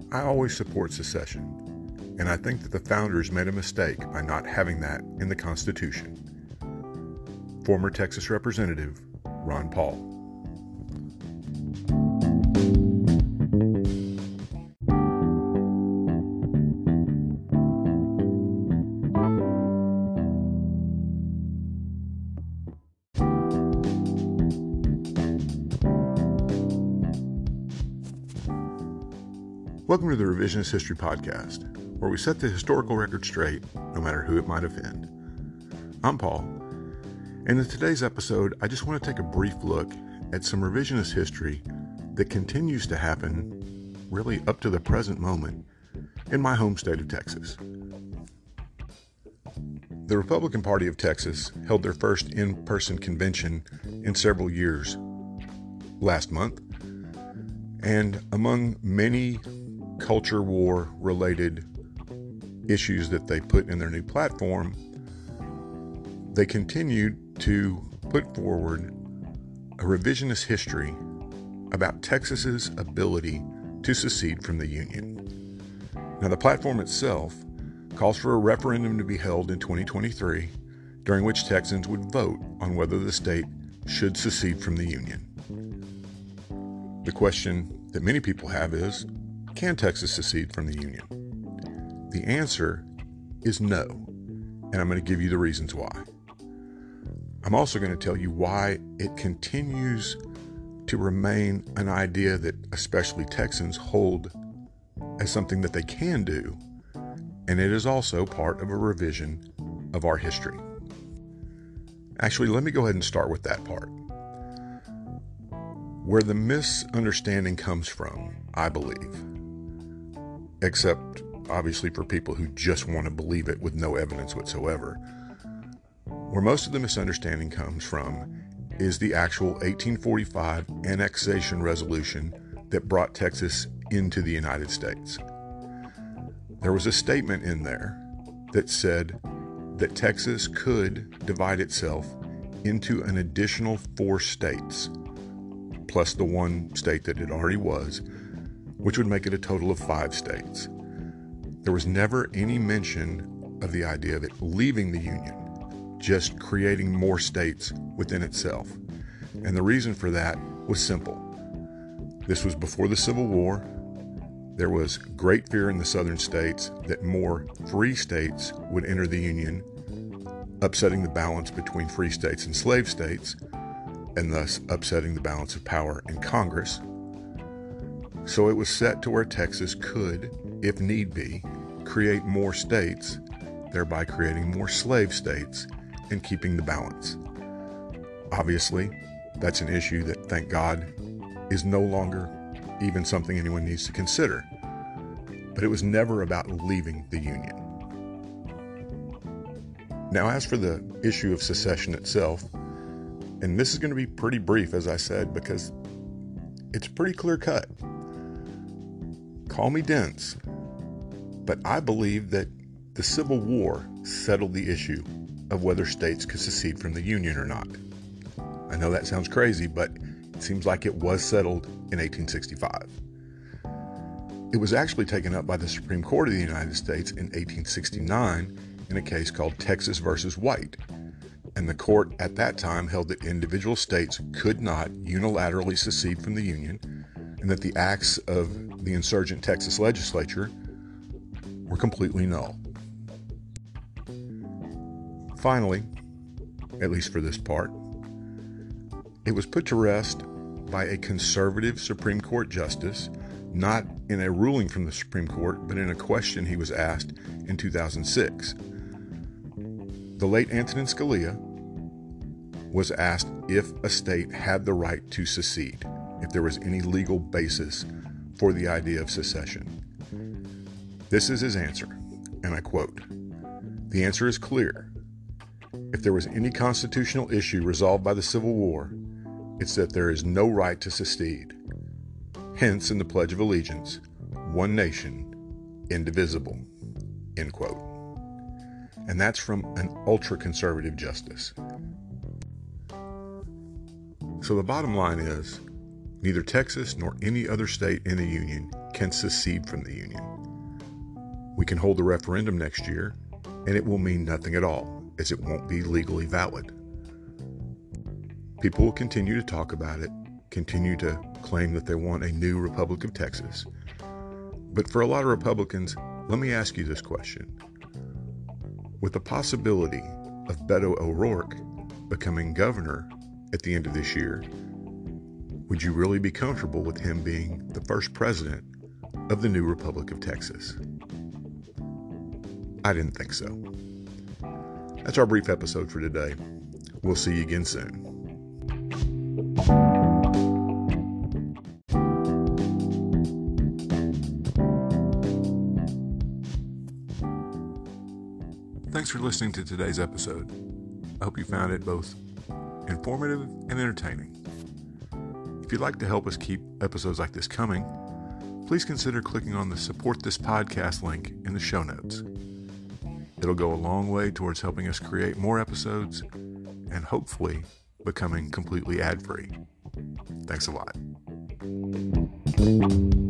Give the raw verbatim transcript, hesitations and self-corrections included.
I always support secession, and I think that the founders made a mistake by not having that in the Constitution. Former Texas Representative Ron Paul. Welcome to the Revisionist History Podcast, where we set the historical record straight, no matter who it might offend. I'm Paul, and in today's episode, I just want to take a brief look at some revisionist history that continues to happen really up to the present moment in my home state of Texas. The Republican Party of Texas held their first in-person convention in several years last month, and among many culture war related issues that they put in their new platform, they continued to put forward a revisionist history about Texas's ability to secede from the Union. Now, the platform itself calls for a referendum to be held in twenty twenty-three, during which Texans would vote on whether the state should secede from the Union. The question that many people have is, can Texas secede from the Union? The answer is no, and I'm going to give you the reasons why. I'm also going to tell you why it continues to remain an idea that especially Texans hold as something that they can do, and it is also part of a revision of our history. Actually, let me go ahead and start with that part. Where the misunderstanding comes from, I believe, except obviously for people who just want to believe it with no evidence whatsoever, where most of the misunderstanding comes from is the actual eighteen forty-five annexation resolution that brought Texas into the United States. There was a statement in there that said that Texas could divide itself into an additional four states, plus the one state that it already was, which would make it a total of five states. There was never any mention of the idea of it leaving the Union, just creating more states within itself. And the reason for that was simple. This was before the Civil War. There was great fear in the southern states that more free states would enter the Union, upsetting the balance between free states and slave states, and thus upsetting the balance of power in Congress. So it was set to where Texas could, if need be, create more states, thereby creating more slave states and keeping the balance. Obviously, that's an issue that, thank God, is no longer even something anyone needs to consider. But it was never about leaving the Union. Now, as for the issue of secession itself, and this is going to be pretty brief, as I said, because it's pretty clear cut. Call me dense, but I believe that the Civil War settled the issue of whether states could secede from the Union or not. I know that sounds crazy, but it seems like it was settled in eighteen sixty-five. It was actually taken up by the Supreme Court of the United States in eighteen sixty-nine in a case called Texas versus White. And the court at that time held that individual states could not unilaterally secede from the Union, and that the acts of the insurgent Texas legislature were completely null. Finally, at least for this part, it was put to rest by a conservative Supreme Court justice, not in a ruling from the Supreme Court, but in a question he was asked in two thousand six. The late Antonin Scalia was asked if a state had the right to secede, if there was any legal basis for the idea of secession. This is his answer, and I quote, "The answer is clear. If there was any constitutional issue resolved by the Civil War, it's that there is no right to secede. Hence, in the Pledge of Allegiance, one nation, indivisible," end quote. And that's from an ultra-conservative justice. So the bottom line is, neither Texas nor any other state in the Union can secede from the Union. We can hold a referendum next year, and it will mean nothing at all, as it won't be legally valid. People will continue to talk about it, continue to claim that they want a new Republic of Texas. But for a lot of Republicans, let me ask you this question. With the possibility of Beto O'Rourke becoming governor at the end of this year, would you really be comfortable with him being the first president of the new Republic of Texas? I didn't think so. That's our brief episode for today. We'll see you again soon. Thanks for listening to today's episode. I hope you found it both informative and entertaining. If you'd like to help us keep episodes like this coming, please consider clicking on the Support This Podcast link in the show notes. It'll go a long way towards helping us create more episodes and hopefully becoming completely ad-free. Thanks a lot.